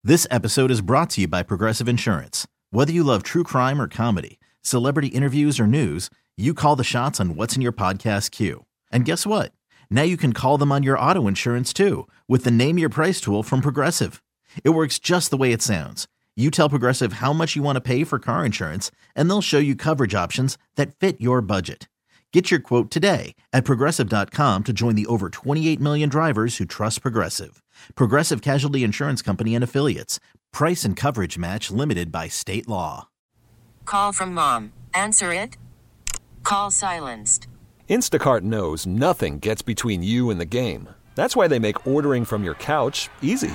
This episode is brought to you by Progressive Insurance. Whether you love true crime or comedy, celebrity interviews or news, you call the shots on what's in your podcast queue. And guess what? Now you can call them on your auto insurance too with the Name Your Price tool from Progressive. It works just the way it sounds. You tell Progressive how much you want to pay for car insurance, and they'll show you coverage options that fit your budget. Get your quote today at Progressive.com to join the over 28 million drivers who trust Progressive. Progressive Casualty Insurance Company and Affiliates. Price and coverage match limited by state law. Call from mom. Answer it. Call silenced. Instacart knows nothing gets between you and the game. That's why they make ordering from your couch easy.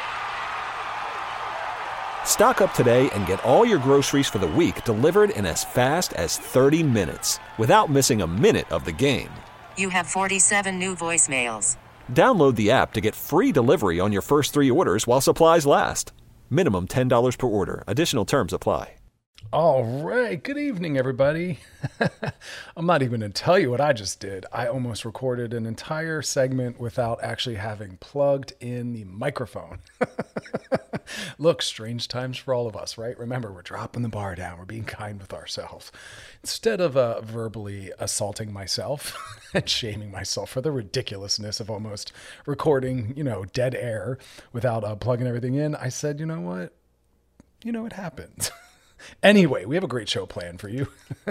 Stock up today and get all your groceries for the week delivered in as fast as 30 minutes without missing a minute of the game. You have 47 new voicemails. Download the app to get free delivery on your first 3 orders while supplies last. Minimum $10 per order. Additional terms apply. All right. Good evening, everybody. I'm not even going to tell you what I just did. I almost recorded an entire segment without actually having plugged in the microphone. Look, strange times for all of us, right? Remember, we're dropping the bar down. We're being kind with ourselves. Instead of verbally assaulting myself and shaming myself for the ridiculousness of almost recording, dead air without plugging everything in, I said, you know what? It happens. Anyway, we have a great show planned for you.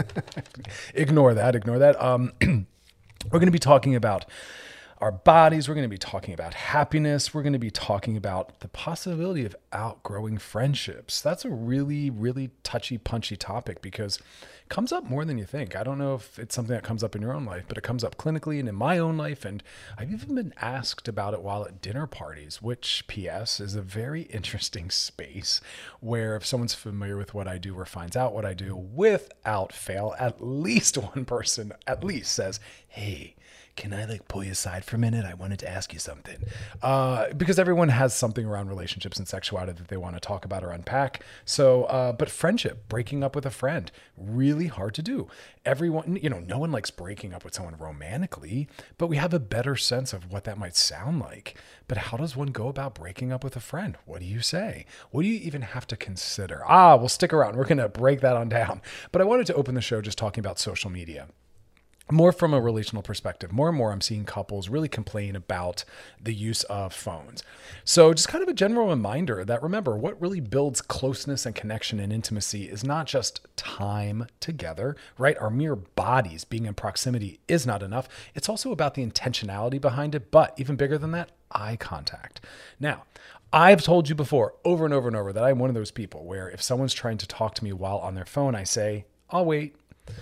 Ignore that. We're going to be talking about our bodies. We're going to be talking about happiness. We're going to be talking about the possibility of outgrowing friendships. That's a really, really touchy, punchy topic because it comes up more than you think. I don't know if it's something that comes up in your own life, but it comes up clinically and in my own life. And I've even been asked about it while at dinner parties, which, P.S., is a very interesting space where if someone's familiar with what I do or finds out what I do, without fail, at least one person at least says, hey, can I pull you aside for a minute? I wanted to ask you something. Because everyone has something around relationships and sexuality that they want to talk about or unpack. So, but friendship, breaking up with a friend, really hard to do. Everyone, no one likes breaking up with someone romantically, but we have a better sense of what that might sound like. But how does one go about breaking up with a friend? What do you say? What do you even have to consider? Well, stick around. We're going to break that on down. But I wanted to open the show just talking about social media. More from a relational perspective. More and more I'm seeing couples really complain about the use of phones. So just kind of a general reminder that remember, what really builds closeness and connection and intimacy is not just time together, right? Our mere bodies being in proximity is not enough. It's also about the intentionality behind it, but even bigger than that, eye contact. Now, I've told you before over and over and over that I'm one of those people where if someone's trying to talk to me while on their phone, I say, I'll wait.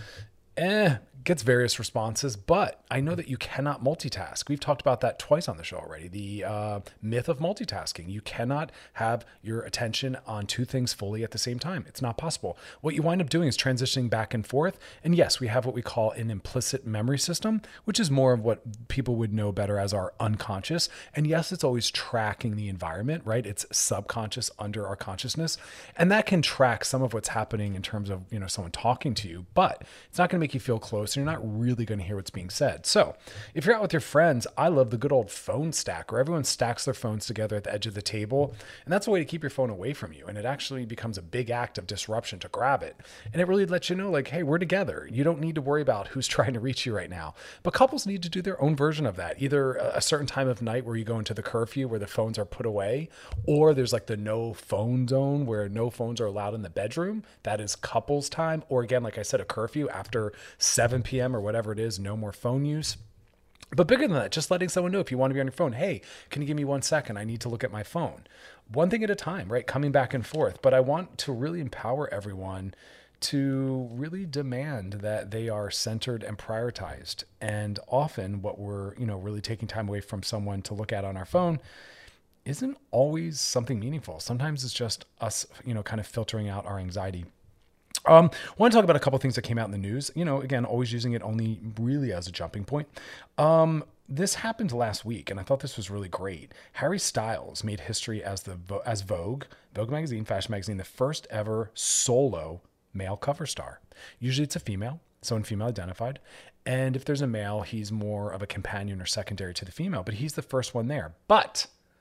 Gets various responses, but I know that you cannot multitask. We've talked about that twice on the show already. The myth of multitasking. You cannot have your attention on two things fully at the same time. It's not possible. What you wind up doing is transitioning back and forth. And yes, we have what we call an implicit memory system, which is more of what people would know better as our unconscious. And yes, it's always tracking the environment, right? It's subconscious under our consciousness. And that can track some of what's happening in terms of, someone talking to you, but it's not going to make you feel close. You're not really going to hear what's being said. So if you're out with your friends, I love the good old phone stack where everyone stacks their phones together at the edge of the table. And that's a way to keep your phone away from you. And it actually becomes a big act of disruption to grab it. And it really lets you know, hey, we're together. You don't need to worry about who's trying to reach you right now. But couples need to do their own version of that. Either a certain time of night where you go into the curfew where the phones are put away, or there's the no phone zone where no phones are allowed in the bedroom. That is couples time. Or again, like I said, a curfew after 7 p.m. or whatever it is, no more phone use. But bigger than that, just letting someone know if you want to be on your phone, hey, can you give me 1 second? I need to look at my phone. One thing at a time, right? Coming back and forth. But I want to really empower everyone to really demand that they are centered and prioritized. And often what we're, really taking time away from someone to look at on our phone isn't always something meaningful. Sometimes it's just us, kind of filtering out our anxiety. I want to talk about a couple of things that came out in the news. Again, always using it only really as a jumping point. This happened last week, and I thought this was really great. Harry Styles made history as Vogue magazine, fashion magazine, the first ever solo male cover star. Usually it's a female, someone female identified. And if there's a male, he's more of a companion or secondary to the female, but he's the first one there. But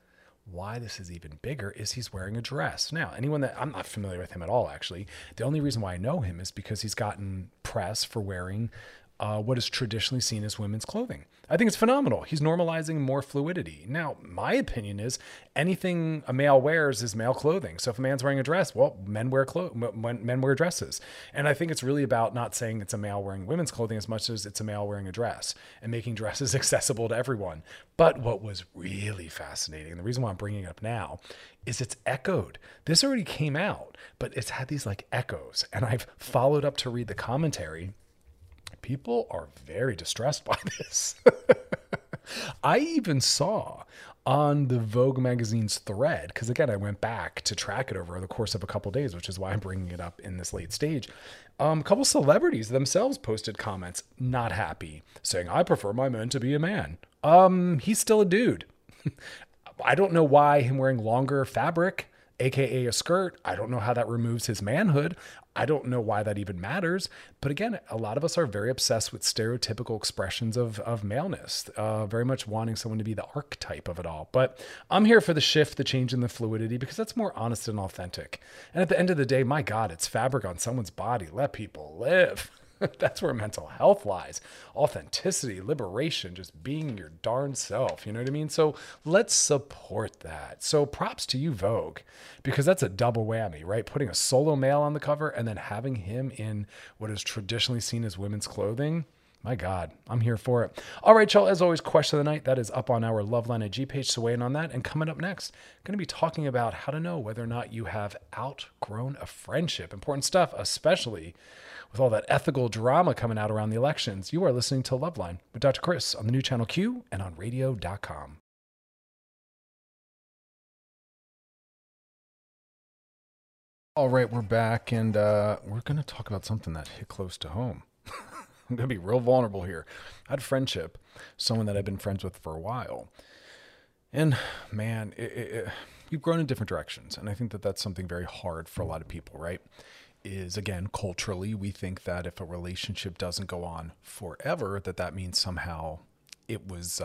why this is even bigger is he's wearing a dress. Now, anyone that I'm not familiar with him at all, actually, the only reason why I know him is because he's gotten press for wearing what is traditionally seen as women's clothing. I think it's phenomenal. He's normalizing more fluidity. Now, my opinion is anything a male wears is male clothing. So if a man's wearing a dress, well, men wear dresses. And I think it's really about not saying it's a male wearing women's clothing as much as it's a male wearing a dress and making dresses accessible to everyone. But what was really fascinating, and the reason why I'm bringing it up now, is it's echoed. This already came out, but it's had these like echoes. And I've followed up to read the commentary. People are very distressed by this. I even saw on the Vogue magazine's thread, because again, I went back to track it over the course of a couple of days, which is why I'm bringing it up in this late stage. A couple celebrities themselves posted comments, not happy, saying, I prefer my men to be a man. He's still a dude. I don't know why him wearing longer fabric, AKA a skirt, I don't know how that removes his manhood. I don't know why that even matters. But again, a lot of us are very obsessed with stereotypical expressions of maleness, very much wanting someone to be the archetype of it all. But I'm here for the shift, the change in the fluidity, because that's more honest and authentic. And at the end of the day, my God, it's fabric on someone's body. Let people live. That's where mental health lies. Authenticity, liberation, just being your darn self. You know what I mean? So let's support that. So props to you, Vogue, because that's a double whammy, right? Putting a solo male on the cover and then having him in what is traditionally seen as women's clothing. My God, I'm here for it. All right, y'all, as always, question of the night, that is up on our Loveline IG page, so weigh in on that. And coming up next, going to be talking about how to know whether or not you have outgrown a friendship. Important stuff, especially with all that ethical drama coming out around the elections. You are listening to Loveline with Dr. Chris on the new channel Q and on radio.com. All right, we're back, and we're going to talk about something that hit close to home. I'm going to be real vulnerable here. I had a friendship, someone that I've been friends with for a while. And man, we've grown in different directions. And I think that that's something very hard for a lot of people, right? Is again, culturally, we think that if a relationship doesn't go on forever, that means somehow it was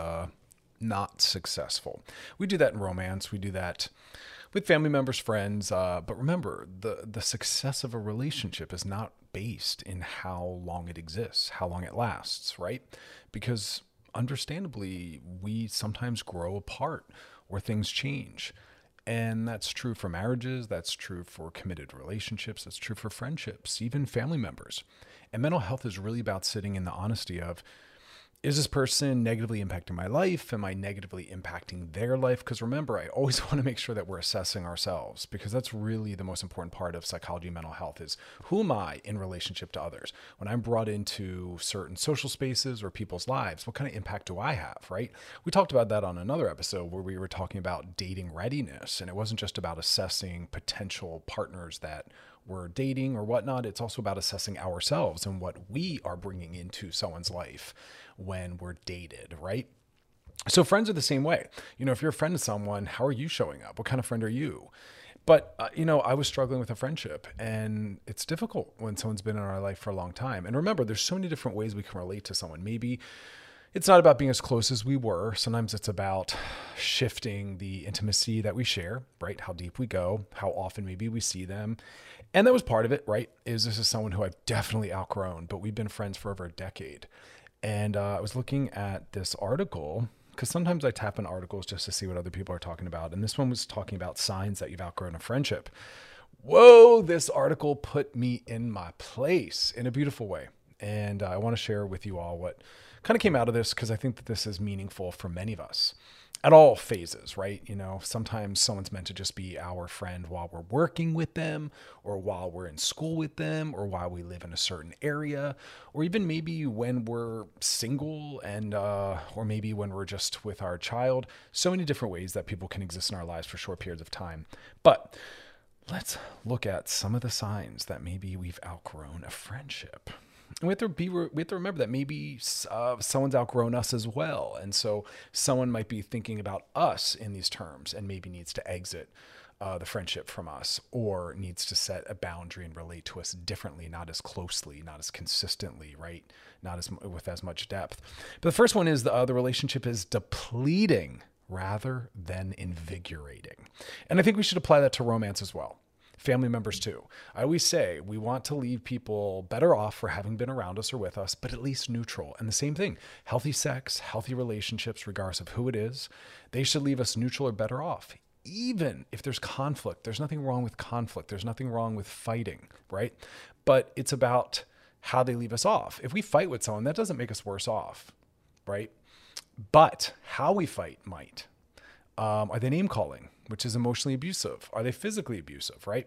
not successful. We do that in romance. We do that with family members, friends. But remember, the success of a relationship is not based in how long it exists, how long it lasts, right? Because understandably, we sometimes grow apart or things change. And that's true for marriages. That's true for committed relationships. That's true for friendships, even family members. And mental health is really about sitting in the honesty of, is this person negatively impacting my life? Am I negatively impacting their life? Because remember, I always want to make sure that we're assessing ourselves, because that's really the most important part of psychology and mental health is, who am I in relationship to others? When I'm brought into certain social spaces or people's lives, what kind of impact do I have, right? We talked about that on another episode where we were talking about dating readiness. And it wasn't just about assessing potential partners that we're dating or whatnot. It's also about assessing ourselves and what we are bringing into someone's life when we're dated, right? So friends are the same way. You know, if you're a friend of someone, how are you showing up? What kind of friend are you? But, I was struggling with a friendship, and it's difficult when someone's been in our life for a long time. And remember, there's so many different ways we can relate to someone. Maybe it's not about being as close as we were. Sometimes it's about shifting the intimacy that we share, right? How deep we go, how often maybe we see them. And that was part of it, right? This is someone who I've definitely outgrown, but we've been friends for over a decade. And I was looking at this article, because sometimes I tap in articles just to see what other people are talking about. And this one was talking about signs that you've outgrown a friendship. Whoa, this article put me in my place in a beautiful way. And I want to share with you all what kind of came out of this, because I think that this is meaningful for many of us at all phases, right? Sometimes someone's meant to just be our friend while we're working with them, or while we're in school with them, or while we live in a certain area, or even maybe when we're single and, or maybe when we're just with our child. So many different ways that people can exist in our lives for short periods of time. But let's look at some of the signs that maybe we've outgrown a friendship. And we have to remember that maybe someone's outgrown us as well. And so someone might be thinking about us in these terms and maybe needs to exit the friendship from us, or needs to set a boundary and relate to us differently, not as closely, not as consistently, right? Not as with as much depth. But the first one is the relationship is depleting, rather than invigorating. And I think we should apply that to romance as well. Family members too. I always say we want to leave people better off for having been around us or with us, but at least neutral. And the same thing, healthy sex, healthy relationships, regardless of who it is, they should leave us neutral or better off. Even if there's conflict, there's nothing wrong with conflict. There's nothing wrong with fighting, right? But it's about how they leave us off. If we fight with someone, that doesn't make us worse off, right? But how we fight might. Are they name calling, which is emotionally abusive? Are they physically abusive, right?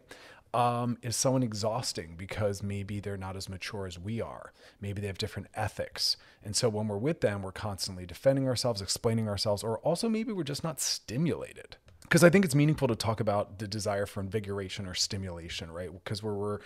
Is someone exhausting because maybe they're not as mature as we are? Maybe they have different ethics. And so when we're with them, we're constantly defending ourselves, explaining ourselves, or also maybe we're just not stimulated. Because I think it's meaningful to talk about the desire for invigoration or stimulation, right? Because we're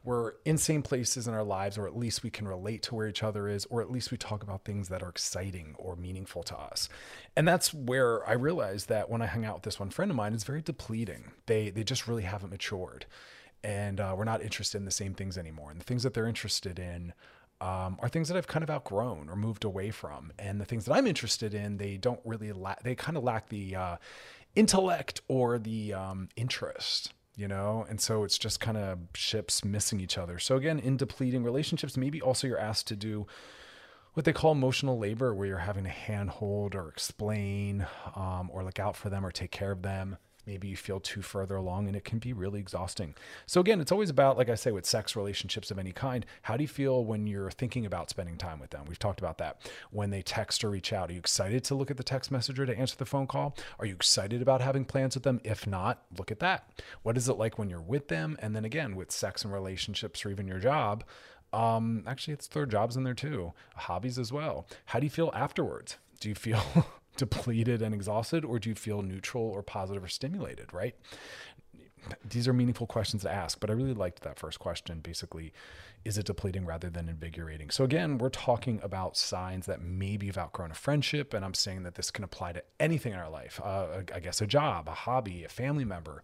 in same places in our lives, or at least we can relate to where each other is, or at least we talk about things that are exciting or meaningful to us. And that's where I realized that when I hung out with this one friend of mine, it's very depleting. They just really haven't matured, and we're not interested in the same things anymore. And the things that they're interested in are things that I've kind of outgrown or moved away from. And the things that I'm interested in, they don't really they kind of lack the intellect or the interest, you know? And so it's just kind of ships missing each other. So again, in depleting relationships, maybe also you're asked to do what they call emotional labor, where you're having to handhold or explain or look out for them or take care of them. Maybe you feel too further along, and it can be really exhausting. So again, it's always about, like I say, with sex relationships of any kind, how do you feel when you're thinking about spending time with them? We've talked about that. When they text or reach out, are you excited to look at the text message or to answer the phone call? Are you excited about having plans with them? If not, look at that. What is it like when you're with them? And then again, with sex and relationships or even your job, actually it's their jobs in there too, hobbies as well. How do you feel afterwards? Do you feel depleted and exhausted, or do you feel neutral or positive or stimulated, right? These are meaningful questions to ask, but I really liked that first question. Basically, is it depleting rather than invigorating? So again, we're talking about signs that maybe you've outgrown a friendship, and I'm saying that this can apply to anything in our life. I guess a job, a hobby, a family member,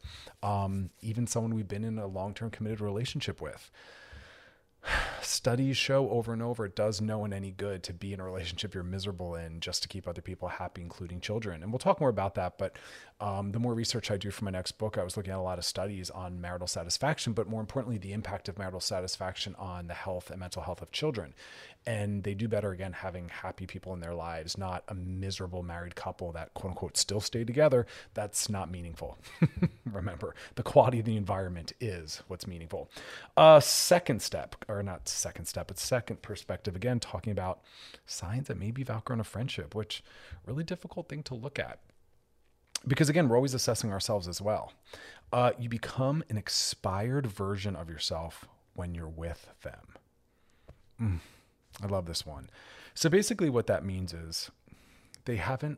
even someone we've been in a long-term committed relationship with. Studies show over and over it does no one any good to be in a relationship you're miserable in just to keep other people happy, including children. And we'll talk more about that. But the more research I do for my next book, I was looking at a lot of studies on marital satisfaction, but more importantly, the impact of marital satisfaction on the health and mental health of children. And they do better, again, having happy people in their lives, not a miserable married couple that, quote unquote, still stay together. That's not meaningful. Remember, the quality of the environment is what's meaningful. Second step, or not second step, but second perspective, again, talking about signs that maybe you've outgrown a friendship, which really difficult thing to look at. Because again, we're always assessing ourselves as well. You become an expired version of yourself when you're with them. I love this one. So basically what that means is they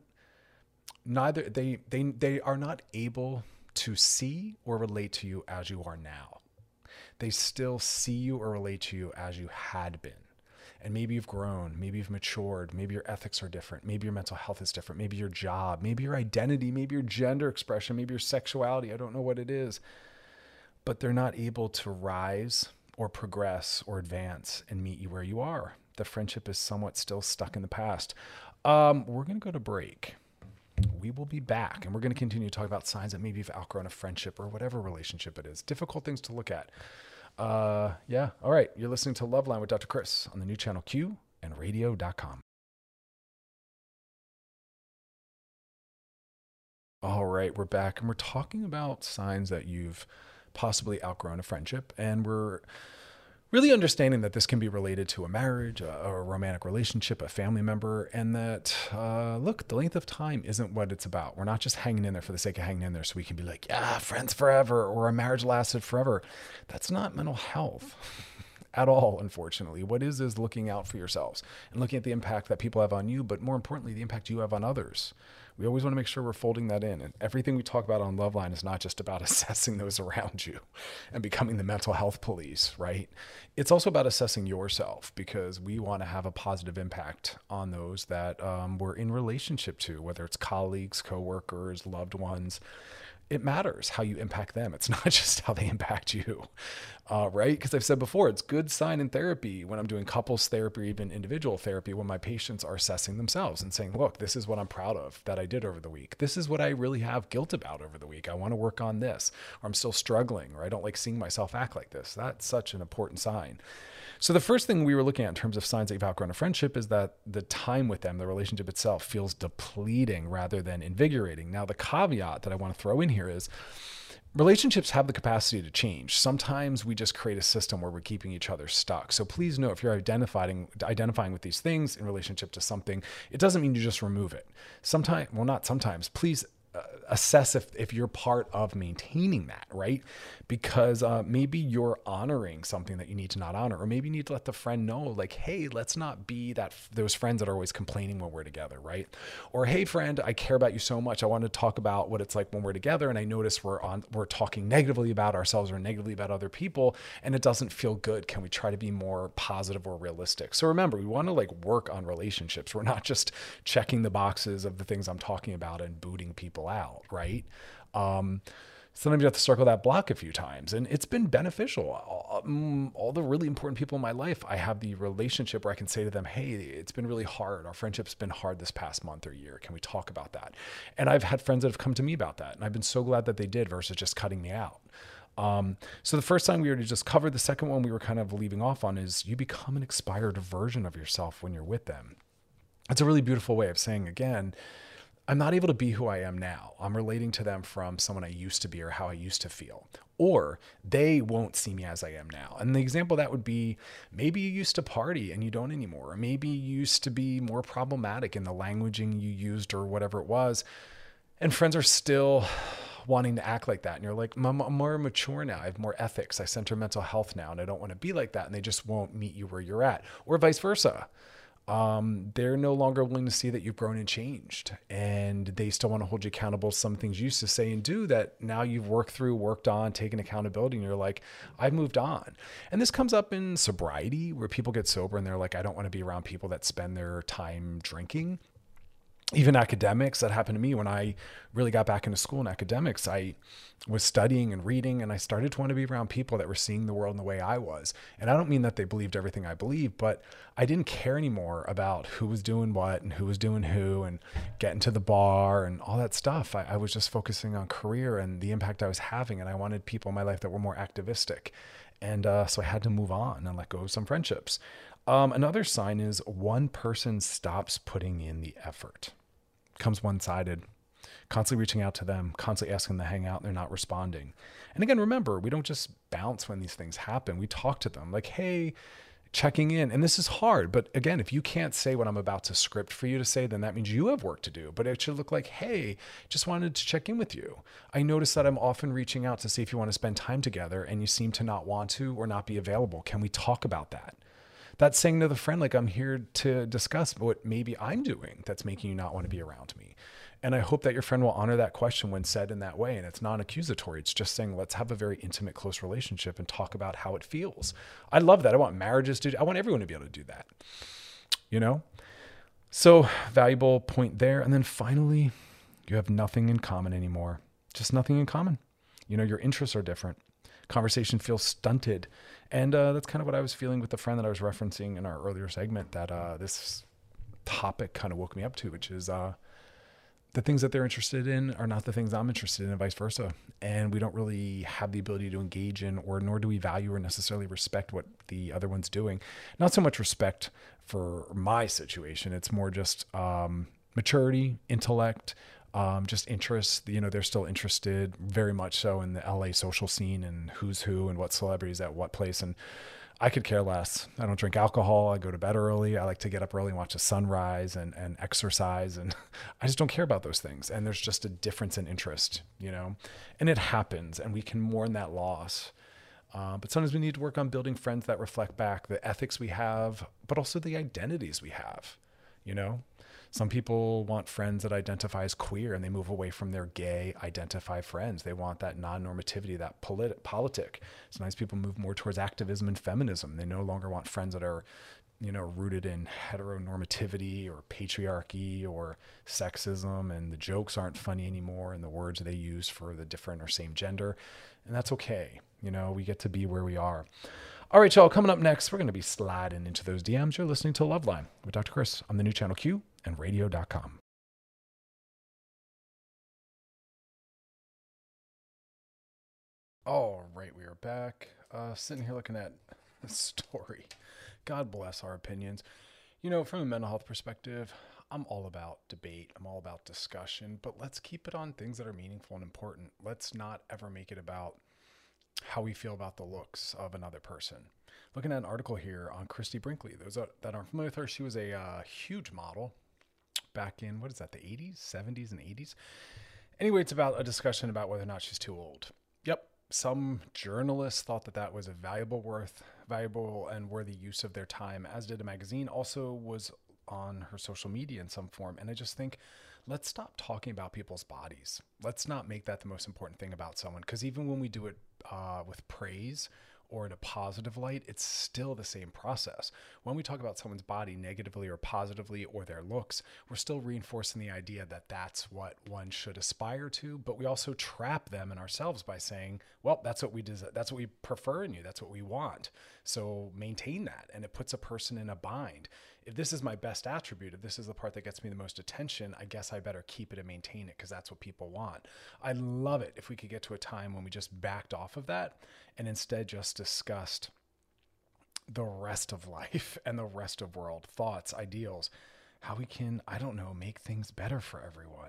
are not able to see or relate to you as you are now. They still see you or relate to you as you had been. And maybe you've grown, maybe you've matured, maybe your ethics are different, maybe your mental health is different, maybe your job, maybe your identity, maybe your gender expression, maybe your sexuality, I don't know what it is. But they're not able to rise or progress or advance and meet you where you are. The friendship is somewhat still stuck in the past. We're going to go to break. We will be back, and we're going to continue to talk about signs that maybe you've outgrown a friendship or whatever relationship it is. Difficult things to look at. Yeah. All right. You're listening to Loveline with Dr. Chris on the new channel Q and radio.com. All right. We're back, and we're talking about signs that you've possibly outgrown a friendship, and we're really understanding that this can be related to a marriage, a romantic relationship, a family member, and that, look, the length of time isn't what it's about. We're not just hanging in there for the sake of hanging in there so we can be like, yeah, friends forever, or a marriage lasted forever. That's not mental health at all, unfortunately. What is looking out for yourselves and looking at the impact that people have on you, but more importantly, the impact you have on others. We always want to make sure we're folding that in. And everything we talk about on Loveline is not just about assessing those around you and becoming the mental health police, right? It's also about assessing yourself, because we want to have a positive impact on those that we're in relationship to, whether it's colleagues, coworkers, loved ones. it matters how you impact them. It's not just how they impact you, right? Because I've said before, it's good sign in therapy when I'm doing couples therapy or even individual therapy when my patients are assessing themselves and saying, look, this is what I'm proud of that I did over the week. This is what I really have guilt about over the week. I want to work on this, or I'm still struggling, or I don't like seeing myself act like this. That's such an important sign. So the first thing we were looking at in terms of signs that you've outgrown a friendship is that the time with them, the relationship itself, feels depleting rather than invigorating. Now, the caveat that I want to throw in here is relationships have the capacity to change. Sometimes we just create a system where we're keeping each other stuck. So please know if you're identifying with these things in relationship to something, it doesn't mean you just remove it. Sometimes, well, not sometimes, please assess if you're part of maintaining that, right? Because maybe you're honoring something that you need to not honor, or maybe you need to let the friend know, like, hey, let's not be those friends that are always complaining when we're together, right? Or, hey, friend, I care about you so much. I want to talk about what it's like when we're together, and I notice we're talking negatively about ourselves or negatively about other people, and it doesn't feel good. Can we try to be more positive or realistic? So remember, we want to work on relationships. We're not just checking the boxes of the things I'm talking about and booting people out, right? Sometimes you have to circle that block a few times, and it's been beneficial. All the really important people in my life, I have the relationship where I can say to them, hey, it's been really hard. Our friendship's been hard this past month or year. Can we talk about that? And I've had friends that have come to me about that, and I've been so glad that they did versus just cutting me out. So the first time we already just covered. The second one we were kind of leaving off on is you become an expired version of yourself when you're with them. It's a really beautiful way of saying, again, I'm not able to be who I am now. I'm relating to them from someone I used to be or how I used to feel. Or they won't see me as I am now. And the example of that would be, maybe you used to party and you don't anymore. Or maybe you used to be more problematic in the languaging you used or whatever it was. And friends are still wanting to act like that. And you're like, I'm more mature now. I have more ethics. I center mental health now, and I don't want to be like that. And they just won't meet you where you're at. Or vice versa. They're no longer willing to see that you've grown and changed, and they still want to hold you accountable to some things you used to say and do that now you've worked on, taken accountability, and you're like, I've moved on. And this comes up in sobriety, where people get sober and they're like, I don't want to be around people that spend their time drinking. Even academics, that happened to me when I really got back into school in academics. I was studying and reading, and I started to want to be around people that were seeing the world in the way I was. And I don't mean that they believed everything I believed, but I didn't care anymore about who was doing what and who was doing who and getting to the bar and all that stuff. I was just focusing on career and the impact I was having, and I wanted people in my life that were more activistic. And so I had to move on and let go of some friendships. Another sign is one person stops putting in the effort. Becomes one-sided, constantly reaching out to them, constantly asking them to hang out, and they're not responding. And again, remember, we don't just bounce when these things happen. We talk to them like, hey, checking in. And this is hard. But again, if you can't say what I'm about to script for you to say, then that means you have work to do. But it should look like, hey, just wanted to check in with you. I notice that I'm often reaching out to see if you want to spend time together, and you seem to not want to or not be available. Can we talk about that? That's saying to the friend, like, I'm here to discuss what maybe I'm doing that's making you not want to be around me. And I hope that your friend will honor that question when said in that way. And it's non-accusatory. It's just saying, let's have a very intimate, close relationship and talk about how it feels. I love that. I want marriages I want everyone to be able to do that, you know? So valuable point there. And then finally, you have nothing in common anymore. Just nothing in common. You know, your interests are different. Conversation feels stunted. And that's kind of what I was feeling with the friend that I was referencing in our earlier segment, that this topic kind of woke me up to, which is the things that they're interested in are not the things I'm interested in, and vice versa. And we don't really have the ability to engage in, or nor do we value or necessarily respect what the other one's doing. Not so much respect for my situation. It's more just maturity, intellect, just interest. You know, they're still interested very much so in the LA social scene and who's who and what celebrities at what place. And I could care less. I don't drink alcohol. I go to bed early. I like to get up early and watch the sunrise and exercise. And I just don't care about those things. And there's just a difference in interest, you know, and it happens, and we can mourn that loss. But sometimes we need to work on building friends that reflect back the ethics we have, but also the identities we have, you know. Some people want friends that identify as queer, and they move away from their gay identify friends. They want that non-normativity, that politic. Sometimes people move more towards activism and feminism. They no longer want friends that are rooted in heteronormativity or patriarchy or sexism, and the jokes aren't funny anymore, and the words they use for the different or same gender. And that's okay. We get to be where we are. All right, y'all, coming up next, we're going to be sliding into those DMs. You're listening to Loveline with Dr. Chris on the new channel Q and radio.com. All right, we are back. Sitting here looking at the story. God bless our opinions. From a mental health perspective, I'm all about debate. I'm all about discussion, but let's keep it on things that are meaningful and important. Let's not ever make it about how we feel about the looks of another person. Looking at an article here on Christy Brinkley. Those that aren't familiar with her, she was a huge model back in, the 80s, 70s, and 80s. Anyway, it's about a discussion about whether or not she's too old. Yep. Some journalists thought that was a valuable and worthy use of their time, as did a magazine. Also was on her social media in some form. And I just think, let's stop talking about people's bodies. Let's not make that the most important thing about someone. Because even when we do it with praise or in a positive light, it's still the same process. When we talk about someone's body negatively or positively or their looks, we're still reinforcing the idea that that's what one should aspire to, but we also trap them and ourselves by saying, well, that's what we prefer in you. That's what we want. So maintain that. And it puts a person in a bind. If this is my best attribute, if this is the part that gets me the most attention, I guess I better keep it and maintain it because that's what people want. I'd love it if we could get to a time when we just backed off of that and instead just discussed the rest of life and the rest of world, thoughts, ideals, how we can, make things better for everyone.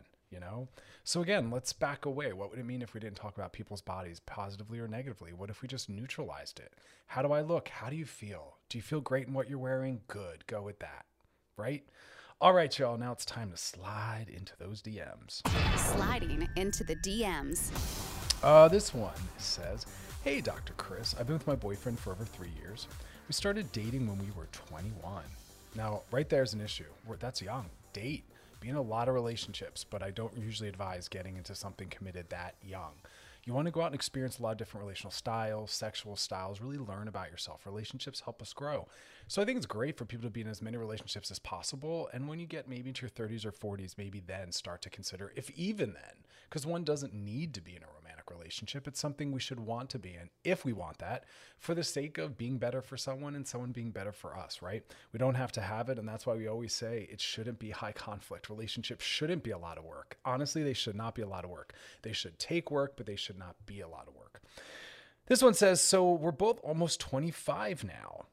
So again, let's back away. What would it mean if we didn't talk about people's bodies positively or negatively? What if we just neutralized it? How do I look? How do you feel? Do you feel great in what you're wearing? Good. Go with that. Right? All right, y'all. Now it's time to slide into those DMs. Sliding into the DMs. This one says, hey, Dr. Chris, I've been with my boyfriend for over 3 years. We started dating when we were 21. Now, right there's an issue. That's young. Date. Be in a lot of relationships, but I don't usually advise getting into something committed that young. You want to go out and experience a lot of different relational styles, sexual styles, really learn about yourself. Relationships help us grow. So I think it's great for people to be in as many relationships as possible. And when you get maybe into your 30s or 40s, maybe then start to consider, if even then, because one doesn't need to be in a romantic relationship. It's something we should want to be in if we want that for the sake of being better for someone and someone being better for us, right? We don't have to have it. And that's why we always say it shouldn't be high conflict. Relationships shouldn't be a lot of work. Honestly, they should not be a lot of work. They should take work, but they should not be a lot of work. This one says, so we're both almost 25 now.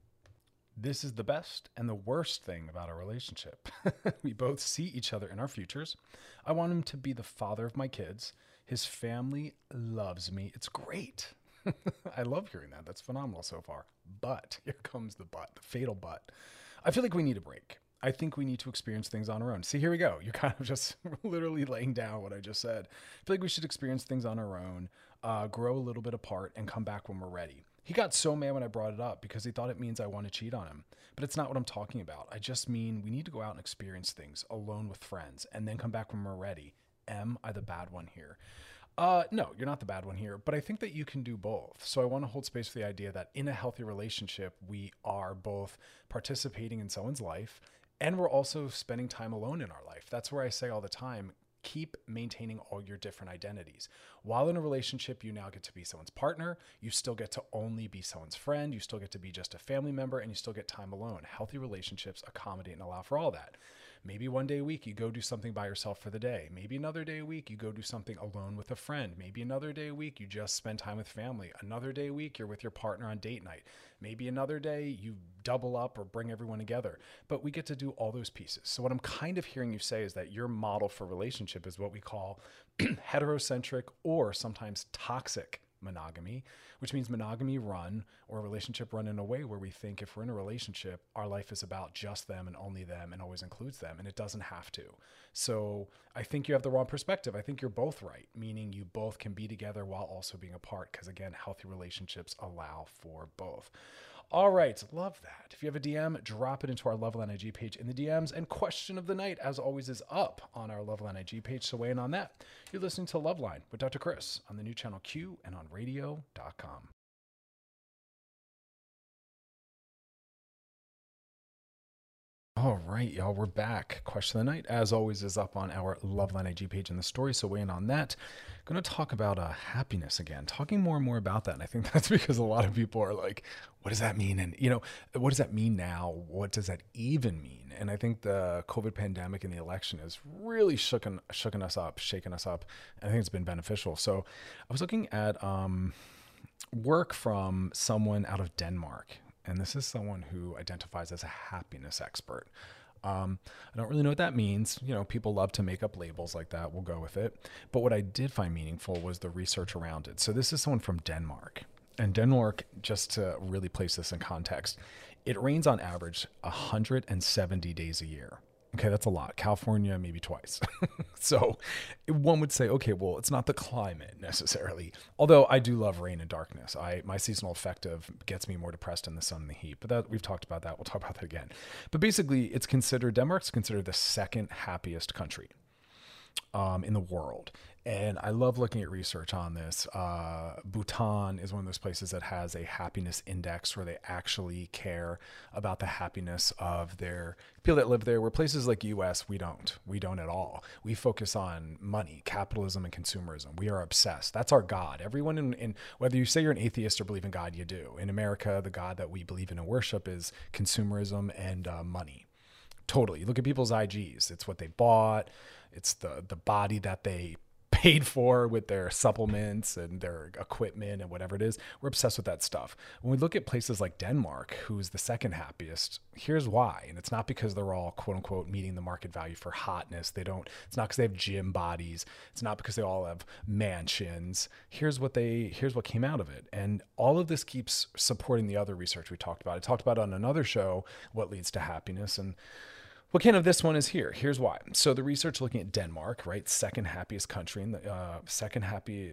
This is the best and the worst thing about our relationship. We both see each other in our futures. I want him to be the father of my kids. His family loves me. It's great. I love hearing that. That's phenomenal so far. But here comes the but, the fatal but. I feel like we need a break. I think we need to experience things on our own. See, here we go. You're kind of just literally laying down what I just said. I feel like we should experience things on our own, grow a little bit apart, and come back when we're ready. He got so mad when I brought it up because he thought it means I want to cheat on him. But it's not what I'm talking about. I just mean we need to go out and experience things alone with friends and then come back when we're ready. Am I the bad one here? No, you're not the bad one here, but I think that you can do both. So I want to hold space for the idea that in a healthy relationship, we are both participating in someone's life and we're also spending time alone in our life. That's where I say all the time, keep maintaining all your different identities. While in a relationship, you now get to be someone's partner. You still get to only be someone's friend. You still get to be just a family member, and you still get time alone. Healthy relationships accommodate and allow for all that. Maybe one day a week you go do something by yourself for the day. Maybe another day a week you go do something alone with a friend. Maybe another day a week you just spend time with family. Another day a week you're with your partner on date night. Maybe another day you double up or bring everyone together. But we get to do all those pieces. So what I'm kind of hearing you say is that your model for relationship is what we call heterocentric or sometimes toxic monogamy, which means monogamy run or a relationship run in a way where we think if we're in a relationship, our life is about just them and only them and always includes them, and it doesn't have to. So I think you have the wrong perspective. I think you're both right, meaning you both can be together while also being apart because, again, healthy relationships allow for both. All right, love that. If you have a DM, drop it into our Loveline IG page in the DMs. And question of the night, as always, is up on our Loveline IG page, so weigh in on that. You're listening to Loveline with Dr. Chris on the new channel Q and on radio.com. All right, y'all, we're back. Question of the night, as always, is up on our Loveline IG page in the story, so weigh in on that. Going to talk about happiness again, talking more and more about that. And I think that's because a lot of people are like, what does that mean? And, what does that mean now? What does that even mean? And I think the COVID pandemic and the election has really shaken us up. And I think it's been beneficial. So I was looking at work from someone out of Denmark. And this is someone who identifies as a happiness expert. I don't really know what that means. People love to make up labels like that. We'll go with it. But what I did find meaningful was the research around it. So this is someone from Denmark. And Denmark, just to really place this in context, it rains on average 170 days a year. Okay, that's a lot. California, maybe twice. So one would say, okay, well, it's not the climate necessarily. Although I do love rain and darkness. My seasonal affective gets me more depressed in the sun and the heat. But we've talked about that. We'll talk about that again. But basically, Denmark's considered the second happiest country in the world. And I love looking at research on this. Bhutan is one of those places that has a happiness index where they actually care about the happiness of their people that live there, where places like US, we don't at all. We focus on money, capitalism, and consumerism. We are obsessed. That's our God. Everyone in whether you say you're an atheist or believe in God, you do. In America, the God that we believe in and worship is consumerism and money. Totally. You look at people's IGs. It's what they bought. It's the body that they paid for with their supplements and their equipment and whatever it is. We're obsessed with that stuff. When we look at places like Denmark, who's the second happiest, here's why. And it's not because they're all quote unquote meeting the market value for hotness. It's not because they have gym bodies. It's not because they all have mansions. Here's what came out of it. And all of this keeps supporting the other research we talked about. I talked about on another show, what leads to happiness, and what kind of this one is here. Here's why. So the research looking at Denmark, right? Second happiest country in the second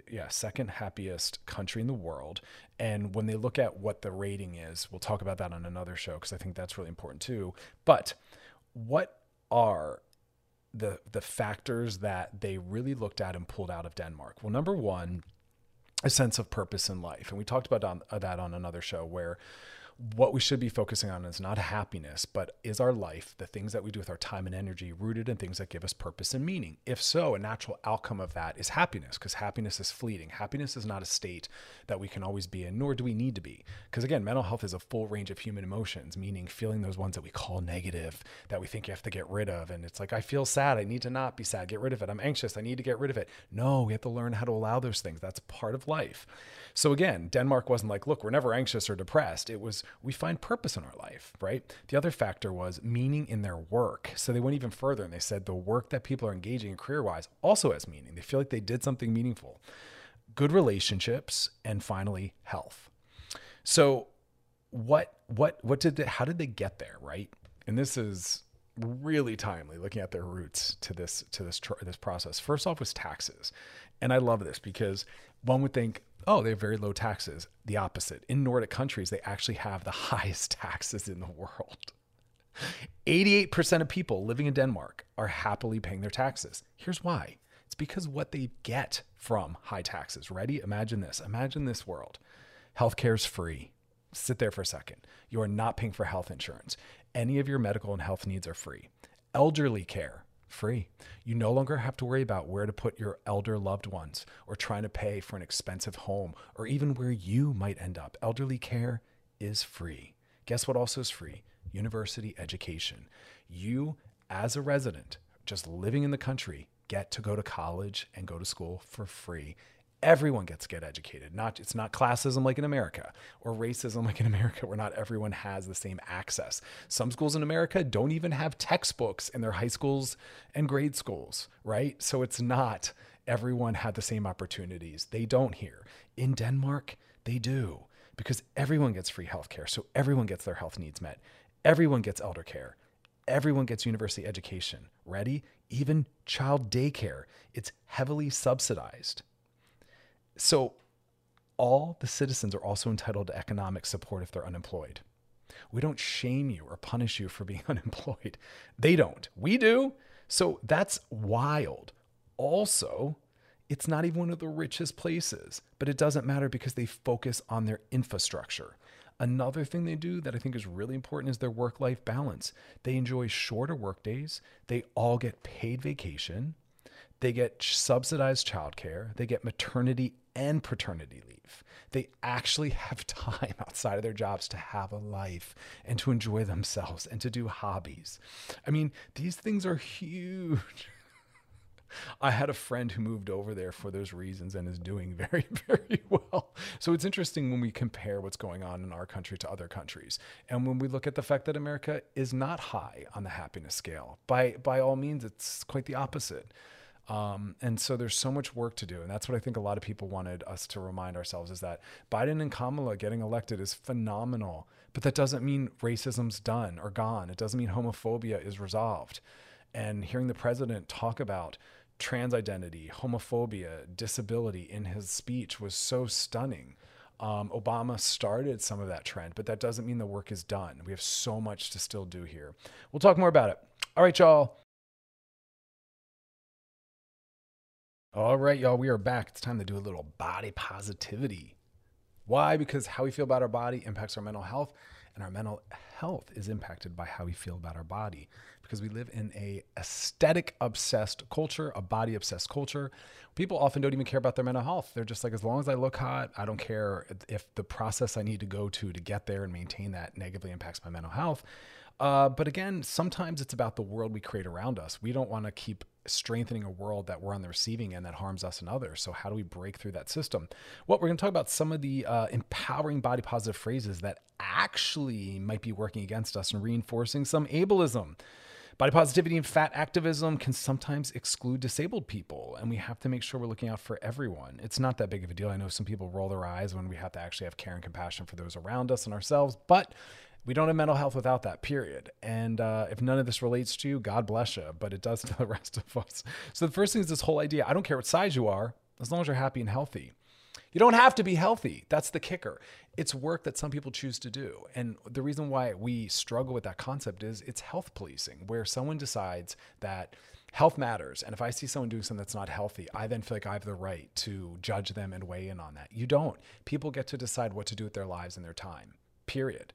happiest country in the world. And when they look at what the rating is, we'll talk about that on another show because I think that's really important too. But what are the factors that they really looked at and pulled out of Denmark? Well, number one, a sense of purpose in life. And we talked about that on another show where what we should be focusing on is not happiness, but is our life, the things that we do with our time and energy, rooted in things that give us purpose and meaning? If so, a natural outcome of that is happiness, because happiness is fleeting. Happiness is not a state that we can always be in, nor do we need to be. Because again, mental health is a full range of human emotions, meaning feeling those ones that we call negative, that we think you have to get rid of. And it's like, I feel sad. I need to not be sad. Get rid of it. I'm anxious. I need to get rid of it. No, we have to learn how to allow those things. That's part of life. So again, Denmark wasn't like, look, we're never anxious or depressed. It was, we find purpose in our life, right? The other factor was meaning in their work. So they went even further and they said the work that people are engaging in career-wise also has meaning. They feel like they did something meaningful. Good relationships, and finally, health. So how did they get there, right? And this is really timely looking at their roots to this process. First off was taxes. And I love this because one would think, oh, they have very low taxes. The opposite. In Nordic countries, they actually have the highest taxes in the world. 88% of people living in Denmark are happily paying their taxes. Here's why. It's because what they get from high taxes. Ready? Imagine this. Imagine this world. Healthcare is free. Sit there for a second. You are not paying for health insurance. Any of your medical and health needs are free. Elderly care, free. You no longer have to worry about where to put your elder loved ones or trying to pay for an expensive home or even where you might end up. Elderly care is free. Guess what also is free? University education. You, as a resident, just living in the country, get to go to college and go to school for free. Everyone gets to get educated. It's not classism like in America or racism like in America where not everyone has the same access. Some schools in America don't even have textbooks in their high schools and grade schools, right? So it's not everyone had the same opportunities. They don't here. In Denmark, they do because everyone gets free healthcare. So everyone gets their health needs met. Everyone gets elder care. Everyone gets university education. Ready? Even child daycare. It's heavily subsidized. So all the citizens are also entitled to economic support if they're unemployed. We don't shame you or punish you for being unemployed. They don't. We do. So that's wild. Also, it's not even one of the richest places, but it doesn't matter because they focus on their infrastructure. Another thing they do that I think is really important is their work-life balance. They enjoy shorter work days. They all get paid vacation. They get subsidized childcare. They get maternity and paternity leave. They actually have time outside of their jobs to have a life and to enjoy themselves and to do hobbies. I mean, these things are huge. I had a friend who moved over there for those reasons and is doing very, very well. So it's interesting when we compare what's going on in our country to other countries. And when we look at the fact that America is not high on the happiness scale, by all means, it's quite the opposite. And so there's so much work to do. And that's what I think a lot of people wanted us to remind ourselves is that Biden and Kamala getting elected is phenomenal, but that doesn't mean racism's done or gone. It doesn't mean homophobia is resolved. And hearing the president talk about trans identity, homophobia, disability in his speech was so stunning. Obama started some of that trend, but that doesn't mean the work is done. We have so much to still do here. We'll talk more about it. All right, y'all. We are back. It's time to do a little body positivity. Why? Because how we feel about our body impacts our mental health, and our mental health is impacted by how we feel about our body. Because we live in a aesthetic-obsessed culture, a body-obsessed culture. People often don't even care about their mental health. They're just like, as long as I look hot, I don't care if the process I need to go to get there and maintain that negatively impacts my mental health. But again, sometimes it's about the world we create around us. We don't want to keep strengthening a world that we're on the receiving end that harms us and others. So how do we break through that system? Well, we're going to talk about some of the empowering body positive phrases that actually might be working against us and reinforcing some ableism. Body positivity and fat activism can sometimes exclude disabled people, and we have to make sure we're looking out for everyone. It's not that big of a deal. I know some people roll their eyes when we have to actually have care and compassion for those around us and ourselves, but we don't have mental health without that, period. And if none of this relates to you, God bless you, but it does to the rest of us. So the first thing is this whole idea. I don't care what size you are, as long as you're happy and healthy. You don't have to be healthy. That's the kicker. It's work that some people choose to do. And the reason why we struggle with that concept is it's health policing, where someone decides that health matters. And if I see someone doing something that's not healthy, I then feel like I have the right to judge them and weigh in on that. You don't. People get to decide what to do with their lives and their time, period.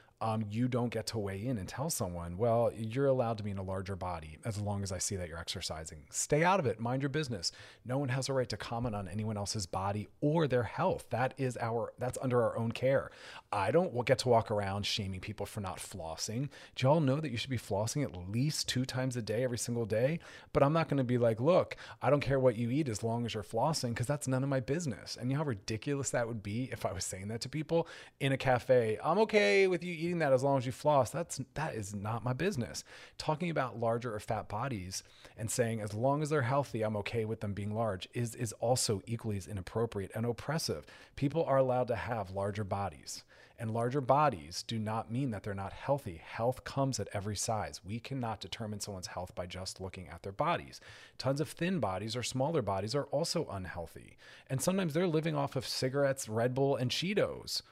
You don't get to weigh in and tell someone, well, you're allowed to be in a larger body as long as I see that you're exercising. Stay out of it. Mind your business. No one has a right to comment on anyone else's body or their health. That's under our own care. I don't get to walk around shaming people for not flossing. Do y'all know that you should be flossing at least 2 times a day, every single day? But I'm not going to be like, look, I don't care what you eat as long as you're flossing, because that's none of my business. And you know how ridiculous that would be if I was saying that to people in a cafe. I'm okay with you eating that as long as you floss. That is not my business. Talking about larger or fat bodies and saying as long as they're healthy, I'm okay with them being large is also equally as inappropriate and oppressive. People are allowed to have larger bodies, and larger bodies do not mean that they're not healthy. Health comes at every size. We cannot determine someone's health by just looking at their bodies. Tons of thin bodies or smaller bodies are also unhealthy. And sometimes they're living off of cigarettes, Red Bull, and Cheetos.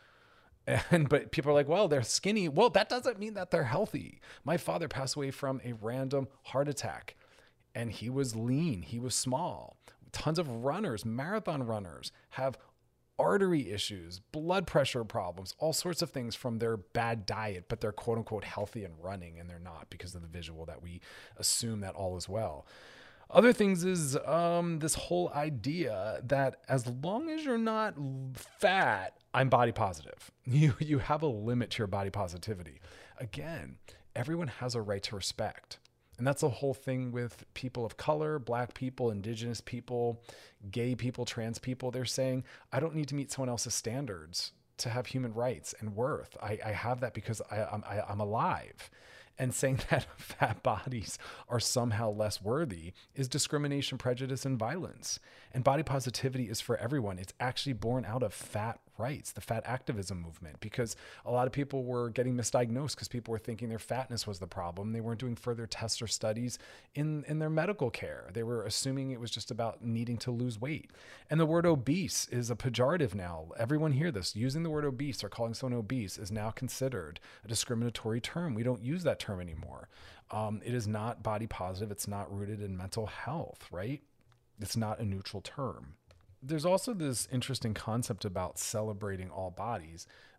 But people are like, well, they're skinny. Well, that doesn't mean that they're healthy. My father passed away from a random heart attack, and he was lean. He was small. Tons of runners, marathon runners, have artery issues, blood pressure problems, all sorts of things from their bad diet, but they're quote unquote healthy and running, and they're not because of the visual that we assume that all is well. Other things is this whole idea that as long as you're not fat, I'm body positive. You have a limit to your body positivity. Again, everyone has a right to respect. And that's the whole thing with people of color, Black people, Indigenous people, gay people, trans people. They're saying, I don't need to meet someone else's standards to have human rights and worth. I have that because I'm alive. And saying that fat bodies are somehow less worthy is discrimination, prejudice, and violence. And body positivity is for everyone. It's actually born out of fat rights, the fat activism movement, because a lot of people were getting misdiagnosed because people were thinking their fatness was the problem. They weren't doing further tests or studies in their medical care. They were assuming it was just about needing to lose weight. And the word obese is a pejorative now. Everyone hear this. Using the word obese or calling someone obese is now considered a discriminatory term. We don't use that term anymore. It is not body positive. It's not rooted in mental health, right? It's not a neutral term. There's also this interesting concept about celebrating all bodies,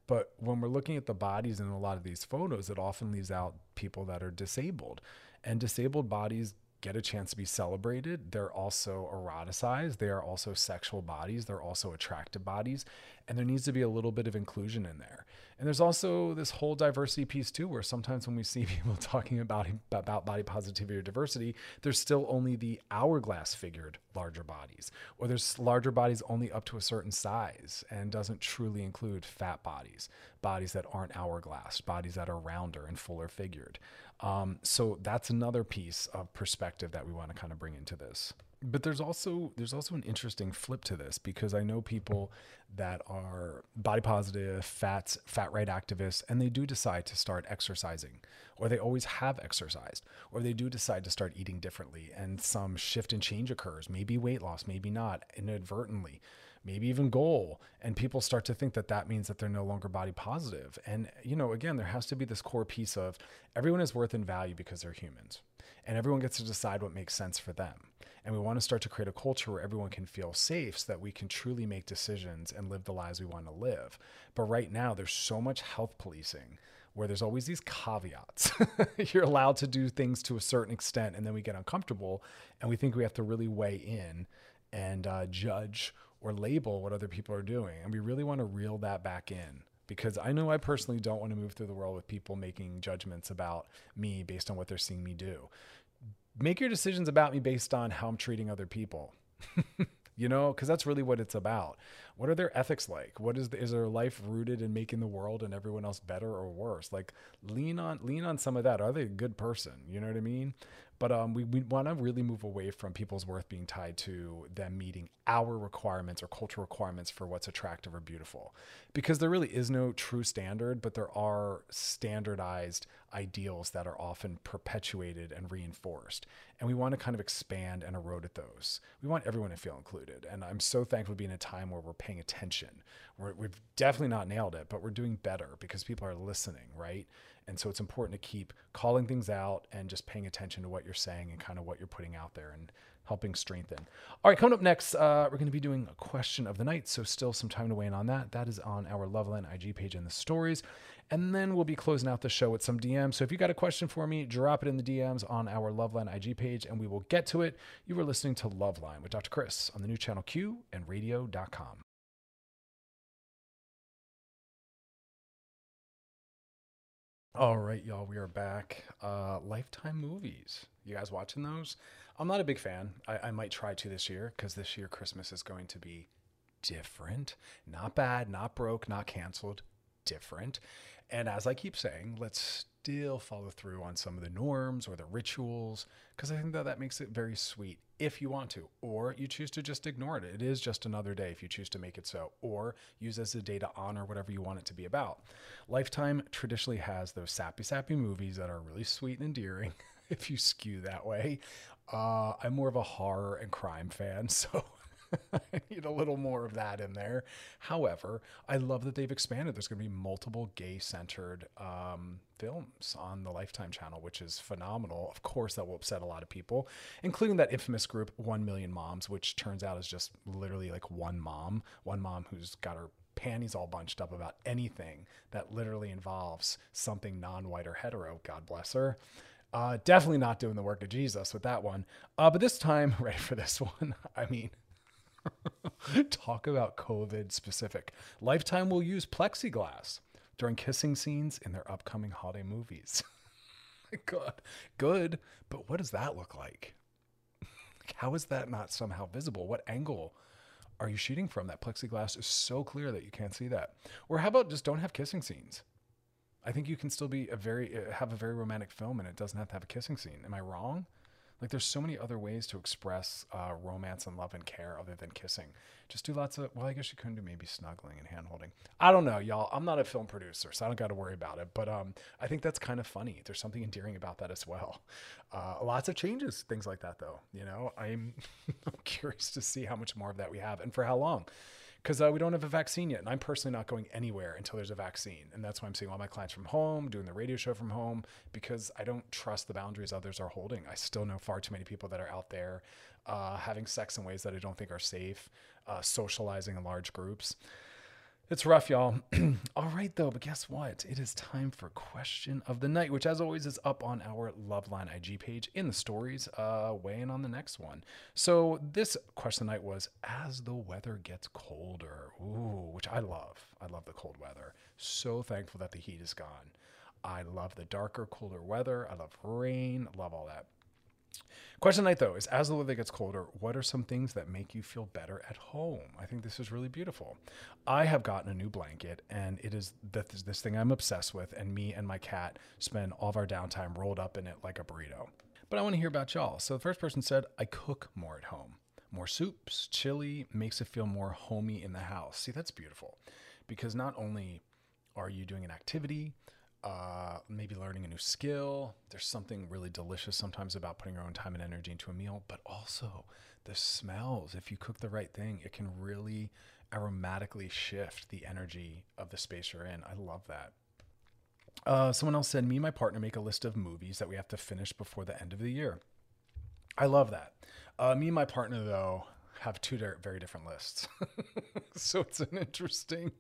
But when we're looking at the bodies in a lot of these photos, it often leaves out people that are disabled. And disabled bodies get a chance to be celebrated. They're also eroticized. They are also sexual bodies. They're also attractive bodies. And there needs to be a little bit of inclusion in there. And there's also this whole diversity piece too, where sometimes when we see people talking about body positivity or diversity, there's still only the hourglass figured larger bodies, or there's larger bodies only up to a certain size and doesn't truly include fat bodies, bodies that aren't hourglass, bodies that are rounder and fuller figured. So that's another piece of perspective that we want to kind of bring into this. But there's also an interesting flip to this, because I know people that are body positive, fat right activists, and they do decide to start exercising, or they always have exercised, or they do decide to start eating differently, and some shift and change occurs, maybe weight loss, maybe not, inadvertently, maybe even goal. And people start to think that that means that they're no longer body positive. And, again, there has to be this core piece of everyone is worth and value because they're humans, and everyone gets to decide what makes sense for them. And we want to start to create a culture where everyone can feel safe so that we can truly make decisions and live the lives we want to live. But right now, there's so much health policing where there's always these caveats. You're allowed to do things to a certain extent, and then we get uncomfortable and we think we have to really weigh in and judge or label what other people are doing. And we really want to reel that back in, because I know I personally don't want to move through the world with people making judgments about me based on what they're seeing me do. Make your decisions about me based on how I'm treating other people, because that's really what it's about. What are their ethics like? Is their life rooted in making the world and everyone else better or worse? Like lean on some of that. Are they a good person? You know what I mean? But we want to really move away from people's worth being tied to them meeting our requirements or cultural requirements for what's attractive or beautiful, because there really is no true standard, but there are standardized ideals that are often perpetuated and reinforced. And we want to kind of expand and erode at those. We want everyone to feel included. And I'm so thankful to be in a time where we're paying attention. We've definitely not nailed it, but we're doing better because people are listening, right? And so it's important to keep calling things out and just paying attention to what you're saying and kind of what you're putting out there and helping strengthen. All right, coming up next, we're going to be doing a question of the night. So still some time to weigh in on that. That is on our Loveline IG page in the stories. And then we'll be closing out the show with some DMs. So if you got a question for me, drop it in the DMs on our Loveline IG page and we will get to it. You were listening to Loveline with Dr. Chris on the new channel Q and radio.com. All right, y'all, we are back. Lifetime movies. You guys watching those? I'm not a big fan. I might try to this year, because this year Christmas is going to be different. Not bad, not broke, not canceled. Different. And as I keep saying, let's still follow through on some of the norms or the rituals, because I think that makes it very sweet if you want to, or you choose to just ignore it. It is just another day if you choose to make it so, or use as a day to honor whatever you want it to be about. Lifetime traditionally has those sappy movies that are really sweet and endearing if you skew that way. I'm more of a horror and crime fan, so I need a little more of that in there. However, I love that they've expanded. There's going to be multiple gay-centered films on the Lifetime channel, which is phenomenal. Of course, that will upset a lot of people, including that infamous group 1 Million Moms, which turns out is just literally like one mom who's got her panties all bunched up about anything that literally involves something non-white or hetero. God bless her. Definitely not doing the work of Jesus with that one. But this time, ready for this one? I mean, talk about COVID specific. Lifetime will use plexiglass during kissing scenes in their upcoming holiday movies. God, good. But what does that look like? How is that not somehow visible? What angle are you shooting from? That plexiglass is so clear that you can't see that. Or how about just don't have kissing scenes? I think you can still be have a very romantic film and it doesn't have to have a kissing scene. Am I wrong? Like, there's so many other ways to express romance and love and care other than kissing. Just do lots of, well, I guess you couldn't do maybe snuggling and hand holding. I don't know, y'all. I'm not a film producer, so I don't got to worry about it. But I think that's kind of funny. There's something endearing about that as well. Lots of changes, things like that, though. I'm curious to see how much more of that we have and for how long. Because we don't have a vaccine yet. And I'm personally not going anywhere until there's a vaccine. And that's why I'm seeing all my clients from home, doing the radio show from home, because I don't trust the boundaries others are holding. I still know far too many people that are out there having sex in ways that I don't think are safe, socializing in large groups. It's rough, y'all. All right, though, but guess what? It is time for question of the night, which, as always, is up on our Loveline IG page in the stories, weighing on the next one. So this question of the night was, as the weather gets colder, ooh, which I love. I love the cold weather. So thankful that the heat is gone. I love the darker, colder weather. I love rain. I love all that. Question night, though, is as the weather gets colder, what are some things that make you feel better at home? I think this is really beautiful. I have gotten a new blanket, and it is this thing I'm obsessed with, and me and my cat spend all of our downtime rolled up in it like a burrito. But I want to hear about y'all. So the first person said, I cook more at home. More soups, chili, makes it feel more homey in the house. See, that's beautiful, because not only are you doing an activity, maybe learning a new skill. There's something really delicious sometimes about putting your own time and energy into a meal, but also the smells. If you cook the right thing, it can really aromatically shift the energy of the space you're in. I love that. Someone else said, me and my partner make a list of movies that we have to finish before the end of the year. I love that. Me and my partner, though, have two very different lists. So it's an interesting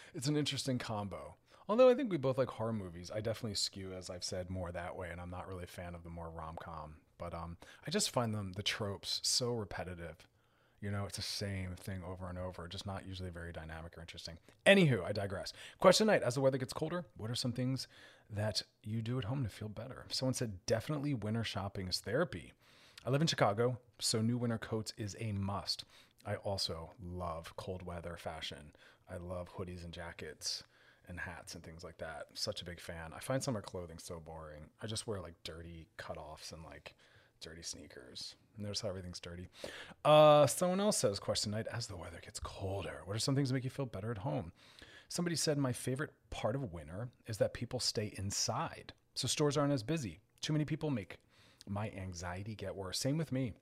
combo. Although I think we both like horror movies, I definitely skew, as I've said, more that way, and I'm not really a fan of the more rom-com. But I just find the tropes so repetitive. You know, it's the same thing over and over, just not usually very dynamic or interesting. Anywho, I digress. Question night, as the weather gets colder, what are some things that you do at home to feel better? Someone said, definitely winter shopping is therapy. I live in Chicago, so new winter coats is a must. I also love cold weather fashion. I love hoodies and jackets and hats and things like that. Such a big fan. I find summer clothing so boring. I just wear like dirty cutoffs and like dirty sneakers. Notice how everything's dirty. Someone else says, question night, as the weather gets colder, what are some things that make you feel better at home? Somebody said, my favorite part of winter is that people stay inside. So stores aren't as busy. Too many people make my anxiety get worse. Same with me.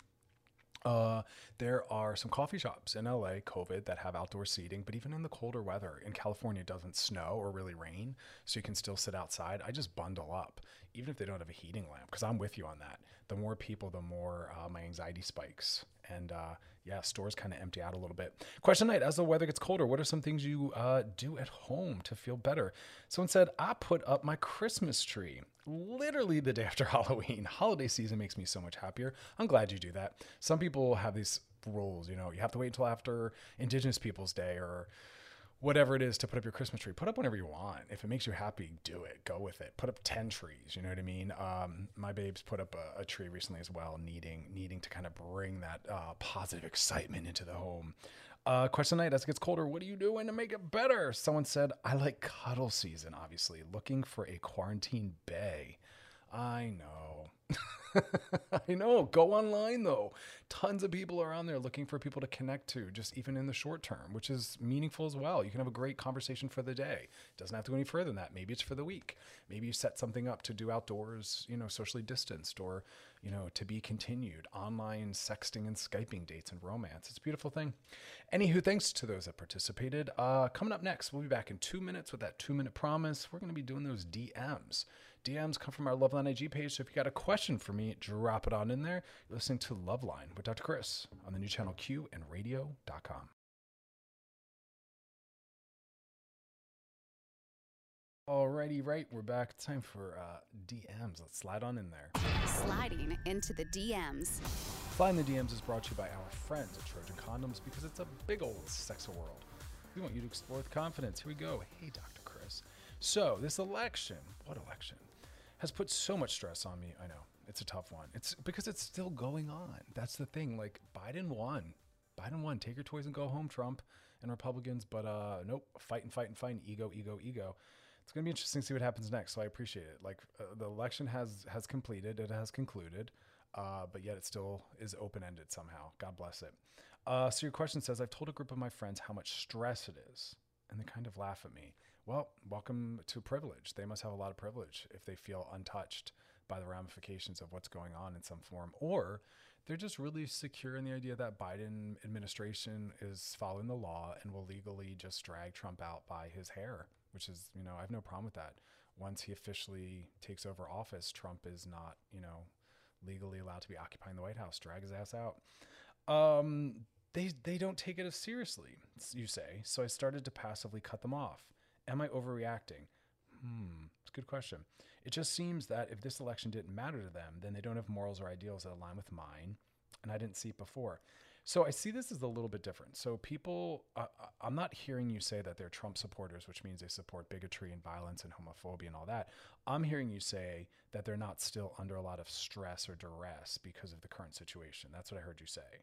There are some coffee shops in LA, COVID, that have outdoor seating, but even in the colder weather, in California, it doesn't snow or really rain, so you can still sit outside. I just bundle up, even if they don't have a heating lamp, because I'm with you on that. The more people, the more my anxiety spikes. And yeah, stores kind of empty out a little bit. Question night, as the weather gets colder, what are some things you do at home to feel better? Someone said, I put up my Christmas tree literally the day after Halloween. Holiday season makes me so much happier. I'm glad you do that. Some people have these rules, you know, you have to wait until after Indigenous Peoples Day or whatever it is to put up your Christmas tree. Put up whenever you want. If it makes you happy, do it. Go with it. Put up 10 trees. You know what I mean? My babes put up a tree recently as well, needing to kind of bring that positive excitement into the home. Question night, as it gets colder, what are you doing to make it better? Someone said, I like cuddle season, obviously. Looking for a quarantine bae. I know. I know. Go online, though. Tons of people are on there looking for people to connect to, just even in the short term, which is meaningful as well. You can have a great conversation for the day. It doesn't have to go any further than that. Maybe it's for the week. Maybe you set something up to do outdoors, you know, socially distanced, or, you know, to be continued. Online sexting and Skyping dates and romance. It's a beautiful thing. Anywho, thanks to those that participated. Coming up next, we'll be back in 2 minutes with that 2-minute promise. We're going to be doing those DMs. DMs come from our Loveline IG page, so if you got a question for me, drop it on in there. You're listening to Loveline with Dr. Chris on the new channel Q and radio.com. Alrighty, right, we're back. Time for DMs. Let's slide on in there. Sliding into the DMs. Sliding the DMs is brought to you by our friends at Trojan Condoms, because it's a big old sexy world. We want you to explore with confidence. Here we go. Hey, Dr. Chris. So this election, what election, has put so much stress on me. I know, it's a tough one. It's because it's still going on. That's the thing. Like, Biden won. Take your toys and go home, Trump and Republicans. But nope, fighting. Ego. It's going to be interesting to see what happens next. So I appreciate it. Like, the election has completed. It has concluded. But yet it still is open-ended somehow. God bless it. So your question says, I've told a group of my friends how much stress it is, and they kind of laugh at me. Well, welcome to privilege. They must have a lot of privilege if they feel untouched by the ramifications of what's going on in some form, or they're just really secure in the idea that Biden administration is following the law and will legally just drag Trump out by his hair, which is, you know, I have no problem with that. Once he officially takes over office, Trump is not, you know, legally allowed to be occupying the White House. Drag his ass out. They don't take it as seriously, you say, so I started to passively cut them off. Am I overreacting? It's a good question. It just seems that if this election didn't matter to them, then they don't have morals or ideals that align with mine, and I didn't see it before. So I see this as a little bit different. So people, I'm not hearing you say that they're Trump supporters, which means they support bigotry and violence and homophobia and all that. I'm hearing you say that they're not still under a lot of stress or duress because of the current situation. That's what I heard you say.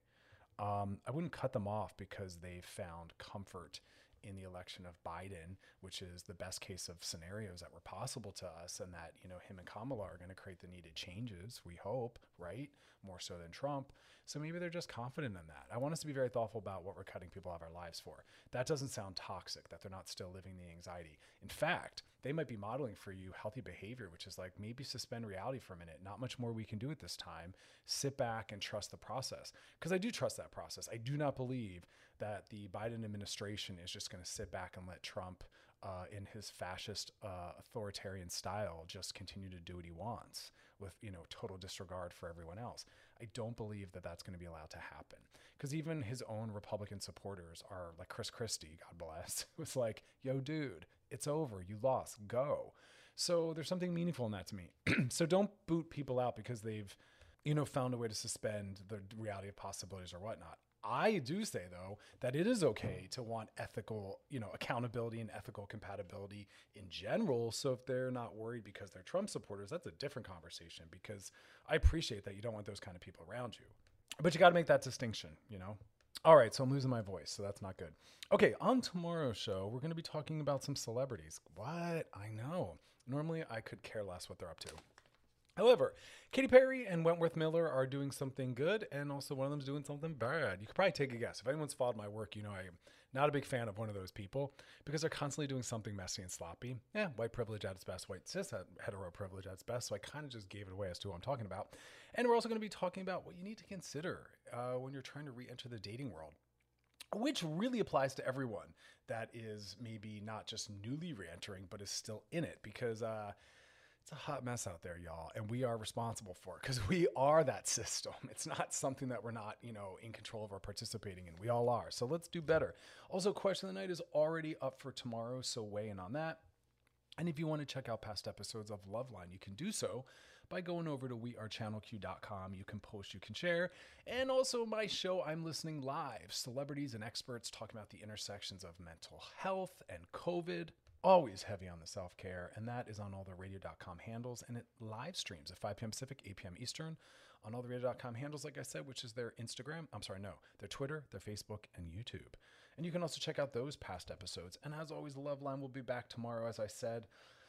I wouldn't cut them off because they found comfort in the election of Biden, which is the best case of scenarios that were possible to us, and that, you know, him and Kamala are going to create the needed changes, we hope, right? More so than Trump. So maybe they're just confident in that. I want us to be very thoughtful about what we're cutting people out of our lives for. That doesn't sound toxic, that they're not still living the anxiety. In fact, they might be modeling for you healthy behavior, which is like maybe suspend reality for a minute. Not much more we can do at this time. Sit back and trust the process. Because I do trust that process. I do not believe that the Biden administration is just going to sit back and let Trump, in his fascist, authoritarian style, just continue to do what he wants with, you know, total disregard for everyone else. I don't believe that that's going to be allowed to happen, because even his own Republican supporters are like Chris Christie, God bless, was like, yo, dude, it's over. You lost. Go. So there's something meaningful in that to me. So don't boot people out because they've, you know, found a way to suspend the reality of possibilities or whatnot. I do say, though, that it is okay to want ethical, you know, accountability and ethical compatibility in general. So if they're not worried because they're Trump supporters, that's a different conversation, because I appreciate that you don't want those kind of people around you. But you got to make that distinction, you know? All right, so I'm losing my voice, so that's not good. Okay, on tomorrow's show, we're going to be talking about some celebrities. What? I know. Normally, I could care less what they're up to. However, Katy Perry and Wentworth Miller are doing something good, and also one of them is doing something bad. You could probably take a guess. If anyone's followed my work, you know I'm not a big fan of one of those people, because they're constantly doing something messy and sloppy. Yeah, white privilege at its best, white cis hetero privilege at its best, so I kind of just gave it away as to who I'm talking about. And we're also going to be talking about what you need to consider when you're trying to re-enter the dating world, which really applies to everyone that is maybe not just newly re-entering, but is still in it, because it's a hot mess out there, y'all, and we are responsible for it because we are that system. It's not something that we're not, you know, in control of or participating in. We all are. So let's do better. Also, Question of the Night is already up for tomorrow, so weigh in on that. And if you want to check out past episodes of Loveline, you can do so by going over to wearechannelq.com. You can post, you can share. And also my show, I'm Listening Live. Celebrities and experts talking about the intersections of mental health and COVID. Always heavy on the self-care, and that is on all the radio.com handles, and it live streams at 5 p.m. Pacific, 8 p.m. Eastern on all the radio.com handles, like I said, which is their Instagram. Their Twitter, their Facebook, and YouTube. And you can also check out those past episodes. And as always, the Loveline will be back tomorrow, as I said.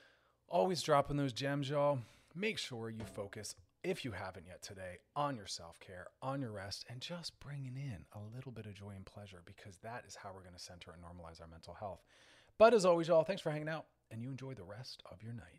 Always dropping those gems, y'all. Make sure you focus, if you haven't yet today, on your self-care, on your rest, and just bringing in a little bit of joy and pleasure, because that is how we're going to center and normalize our mental health. But as always, y'all, thanks for hanging out, and you enjoy the rest of your night.